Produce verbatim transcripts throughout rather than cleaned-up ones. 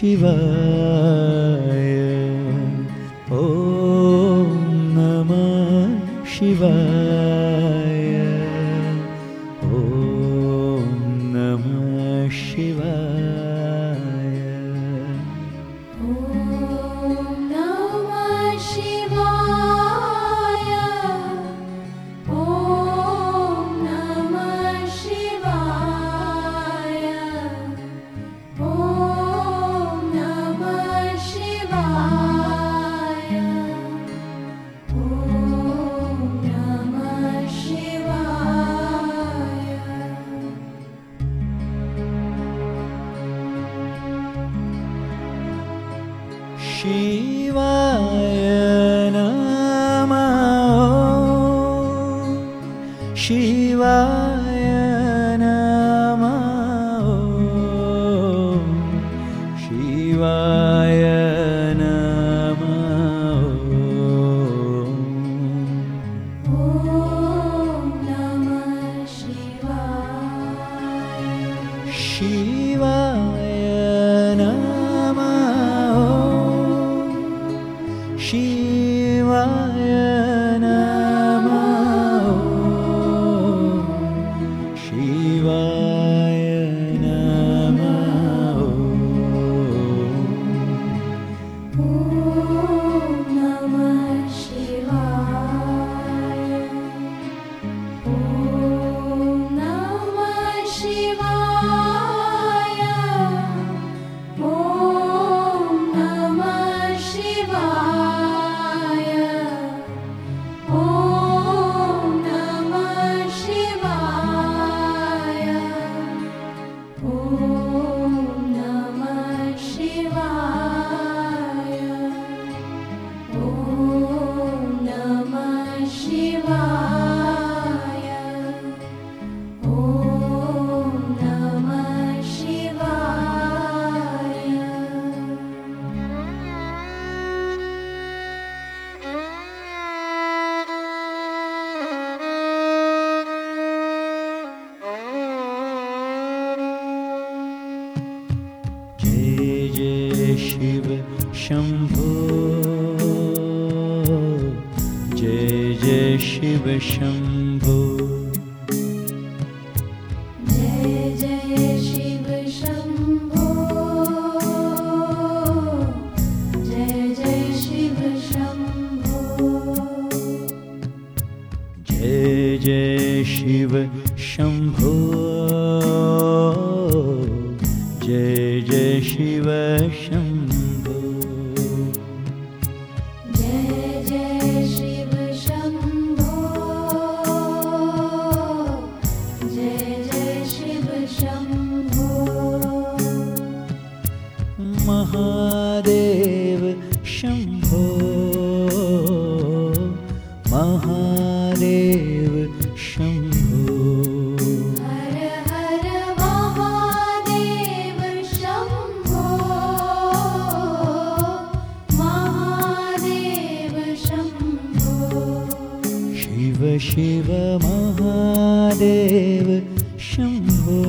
शिवाय। ॐ नमः शिवाय। ॐ नमः शिवाय। ॐ नमः शिवाय। ॐ नमः शिवाय। ॐ नमः शिवाय। ॐ नमः शिवाय। शिवाय नमः। शिवाय नमः। शिवाय नमः। ॐ नमः शिवाय। शिवाय नमः। शिवाय नमः। शिवाय नमः। ॐ नमः शिवाय। ॐ नमः शिवाय। ॐ नमः शिवाय। ॐ नमः शिवाय। ॐ नमः शिवाय। ॐ नमः शिवाय। ॐ नमः शिवाय। जय जय शिव शंभो। जय जय शिव शंभो। जय जय शिव शंभो। जय जय शिव शंभो। जय जय शिव शंभो। जय जय शिव शंभो। जय जय शिव शंभो। जय जय शिव शंभो। महादेव शंभो। महादेव शंभो। हर हर महादेव शंभो। महादेव शंभो। शिव शिव महादेव शंभो।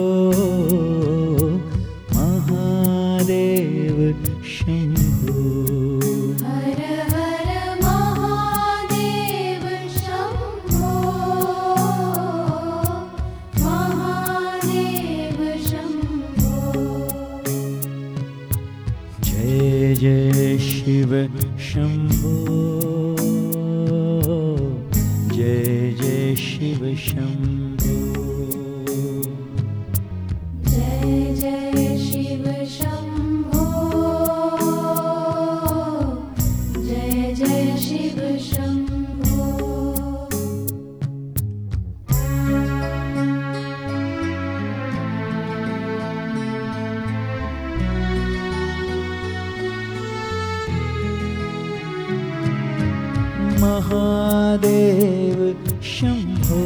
महादेव शंभो। हर हर महादेव शंभो। महादेव शंभो। जय जय शिव शंभो। जय जय शिव शंभो। जय जय शिव शंभो। जय जय शिव शंभो। महादेव शंभो।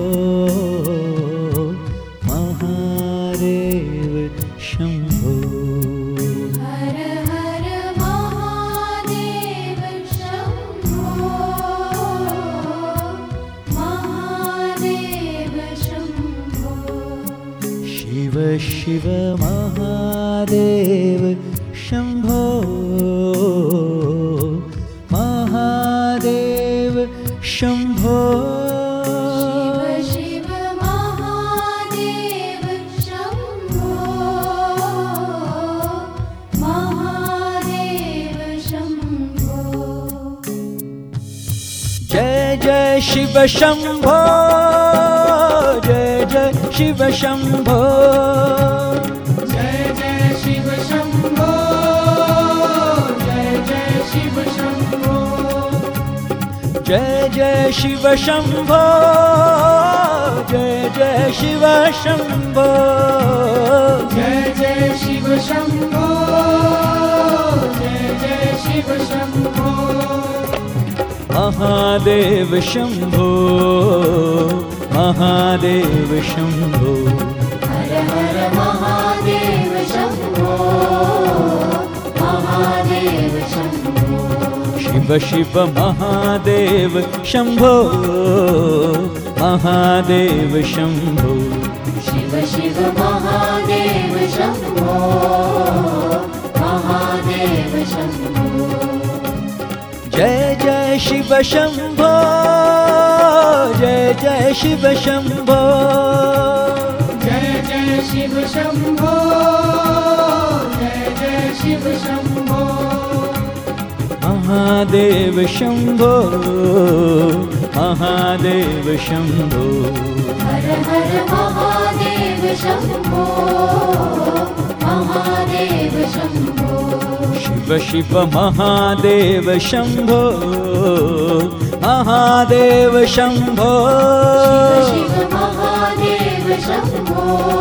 महादेव शंभो। हर हर महादेव शंभो। महादेव शंभो। शिव शिव महादेव शम्भो महादेव शम्भो शिव शिव महादेव शम्भो महादेव शम्भो जय जय शिव शम्भो जय जय शिव शम्भो जय जय शिव शम्भो जय जय शिव शम्भो जय जय शिव शम्भो जय जय शिव शम्भो जय जय शिव शम्भो जय जय शिव शम्भो महादेव शम्भो महादेव शम्भो हर हर महादेव शम्भो महादेव शम्भो शिव शिव महादेव शम्भो महादेव शम्भो शिव शिव महादेव शम्भो महादेव शम्भो जय जय शिव शम्भो जय जय शिव शम्भो जय जय शिव शम्भो जय जय शिव शम्भो महादेव शम्भो महादेव शम्भो हर हर महादेव शम्भो महादेव शम्भो शिव शिव महादेव शम्भो महादेव शम्भो शिव शिव महादेव शम्भो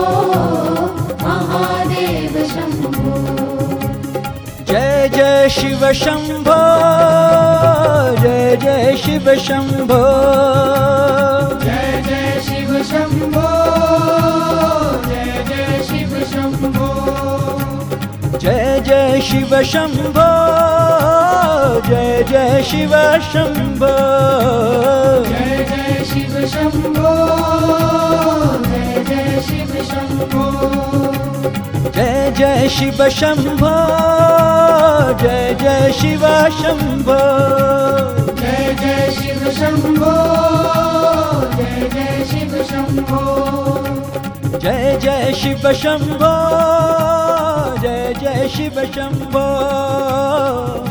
महादेव शम्भो जय जय शिव शम्भो जय जय शिव शम्भो जय जय शिव शम्भो जय जय शिव शम्भो जय जय शिव शम्भो जय जय शिव शम्भो जय जय शिव शम्भो जय जय शिव शम्भो जय जय शिव शम्भो जय जय शिव शम्भो जय जय शिव शम्भो जय जय शिव शम्भो जय जय शिव शम्भो जय जय शिव शम्भो